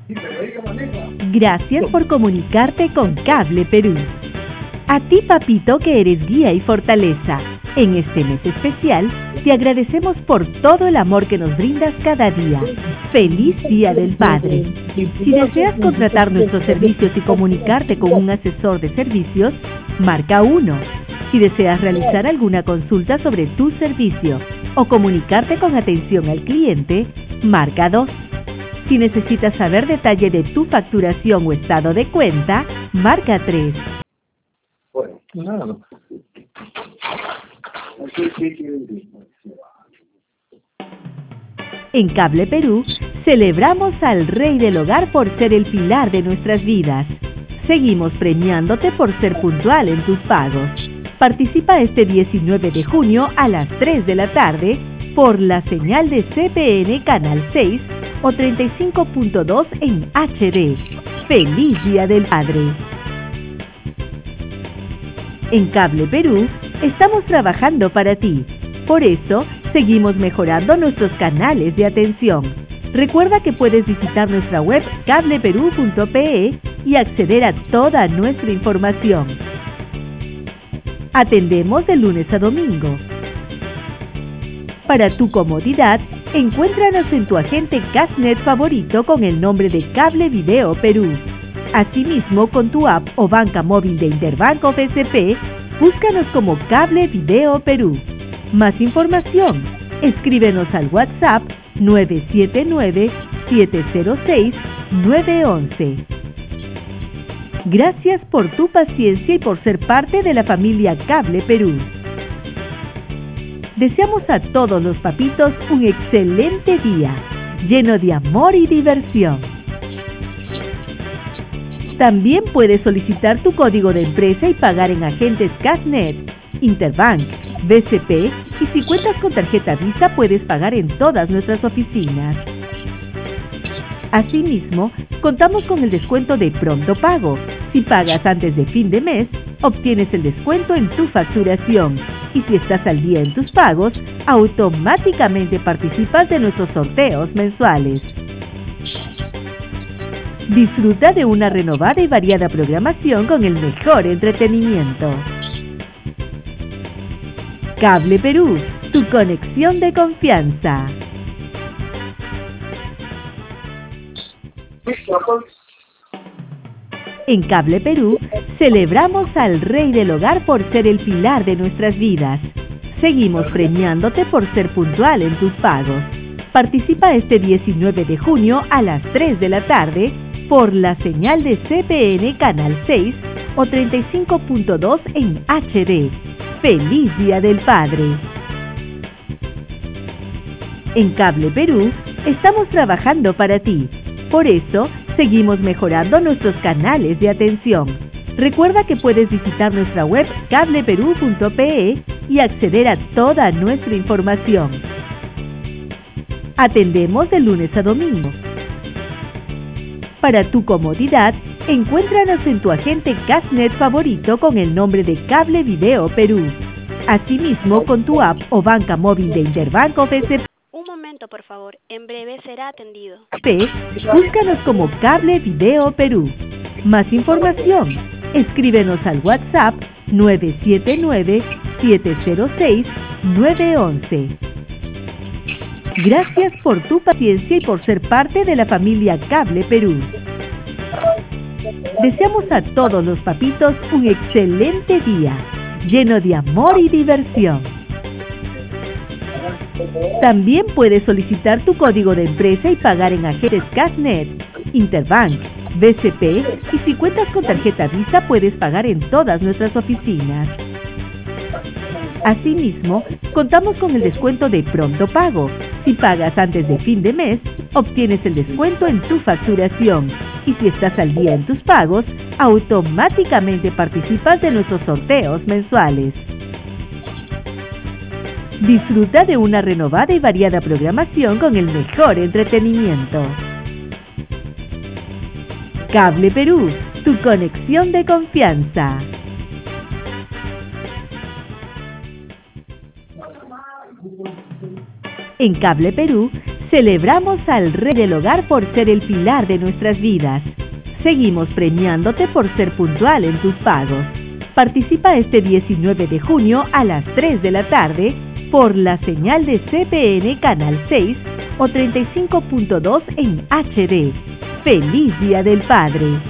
Gracias por comunicarte con Cable Perú. A ti, papito, que eres guía y fortaleza. En este mes especial, te agradecemos por todo el amor que nos brindas cada día. ¡Feliz Día del Padre! Si deseas contratar nuestros servicios y comunicarte con un asesor de servicios, marca 1. Si deseas realizar alguna consulta sobre tu servicio o comunicarte con atención al cliente, marca 2. Si necesitas saber detalle de tu facturación o estado de cuenta, marca 3. Bueno, nada. En Cable Perú, celebramos al Rey del Hogar por ser el pilar de nuestras vidas. Seguimos premiándote por ser puntual en tus pagos. Participa este 19 de junio a las 3 de la tarde por la señal de CPN Canal 6 o 35.2 en HD. ¡Feliz Día del Padre! En Cable Perú, estamos trabajando para ti. Por eso, seguimos mejorando nuestros canales de atención. Recuerda que puedes visitar nuestra web cableperú.pe y acceder a toda nuestra información. Atendemos de lunes a domingo. Para tu comodidad, encuéntranos en tu agente Cashnet favorito con el nombre de Cable Video Perú. Asimismo, con tu app o banca móvil de Interbank o BCP, búscanos como Cable Video Perú. Más información, escríbenos al WhatsApp 979-706-911. Gracias por tu paciencia y por ser parte de la familia Cable Perú. Deseamos a todos los papitos un excelente día, lleno de amor y diversión. También puedes solicitar tu código de empresa y pagar en agentes Cashnet, Interbank, BCP y si cuentas con tarjeta Visa puedes pagar en todas nuestras oficinas. Asimismo, contamos con el descuento de Pronto Pago. Si pagas antes de fin de mes, obtienes el descuento en tu facturación. Y si estás al día en tus pagos, automáticamente participas de nuestros sorteos mensuales. Disfruta de una renovada y variada programación con el mejor entretenimiento. Cable Perú, tu conexión de confianza. En Cable Perú, celebramos al Rey del Hogar por ser el pilar de nuestras vidas. Seguimos premiándote por ser puntual en tus pagos. Participa este 19 de junio a las 3 de la tarde por la señal de CPN Canal 6 o 35.2 en HD. ¡Feliz Día del Padre! En Cable Perú, estamos trabajando para ti. Por eso, seguimos mejorando nuestros canales de atención. Recuerda que puedes visitar nuestra web cableperú.pe y acceder a toda nuestra información. Atendemos de lunes a domingo. Para tu comodidad, encuéntranos en tu agente Cashnet favorito con el nombre de Cable Video Perú. Asimismo, con tu app o banca móvil de Interbank o BCP. Un momento, por favor. En breve será atendido. Búscanos como Cable Video Perú. Más información, escríbenos al WhatsApp 979-706-911. Gracias por tu paciencia y por ser parte de la familia Cable Perú. Deseamos a todos los papitos un excelente día, lleno de amor y diversión. También puedes solicitar tu código de empresa y pagar en agentes Cashnet, Interbank, BCP y si cuentas con tarjeta Visa puedes pagar en todas nuestras oficinas. Asimismo, contamos con el descuento de Pronto Pago. Si pagas antes de fin de mes, obtienes el descuento en tu facturación. Y si estás al día en tus pagos, automáticamente participas de nuestros sorteos mensuales. Disfruta de una renovada y variada programación con el mejor entretenimiento. Cable Perú, tu conexión de confianza. En Cable Perú, Celebramos al Rey del Hogar por ser el pilar de nuestras vidas. Seguimos premiándote por ser puntual en tus pagos. Participa este 19 de junio a las 3 de la tarde por la señal de CPN Canal 6 o 35.2 en HD. ¡Feliz Día del Padre!